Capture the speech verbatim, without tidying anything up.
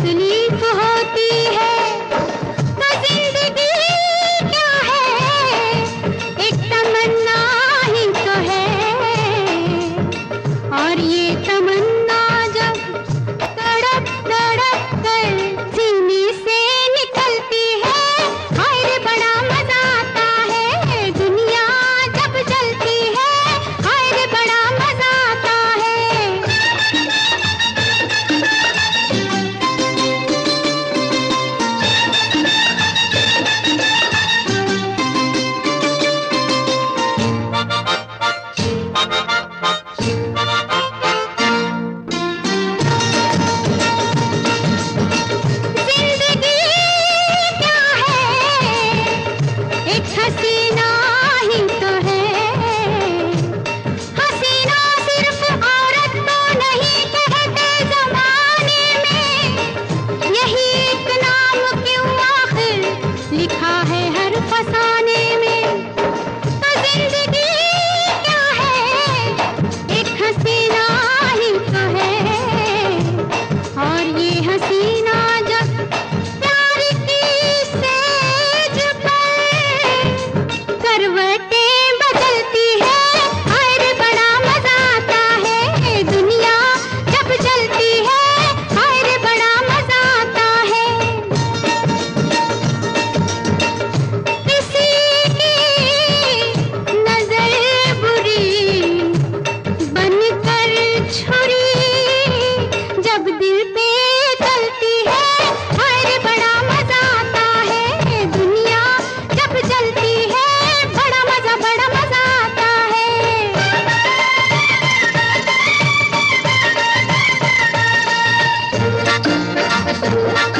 तकलीफ होती है तो जिंदगी क्या है, एक तमन्ना ही तो है। और ये तमन्ना जब तड़प तड़प कर सीने से निकलती है, हाय रे बड़ा मजा आता है। दुनिया जब जलती है, हाय रे बड़ा मजा आता है। जिंदगी क्या है, एक हसीना ही तो है। हसीना सिर्फ औरत तो नहीं कहते जमाने में, यही एक नाम क्यों आखिर लिखा है हर फसाने में। तो जिंदगी क्या है, एक हसीना ही तो है। और ये हसीना जब प्यार की सेज पर करवटें बदलती है, हाय रे बड़ा मजा आता है। दुनिया जब जलती है, हाय रे बड़ा मजा आता है। किसी की नजर बुरी बनकर छुरी जब दिल पे चलती है, हाय रे बड़ा मजा आता है। दुनिया जब जलती है, बड़ा मजा बड़ा मजा आता है।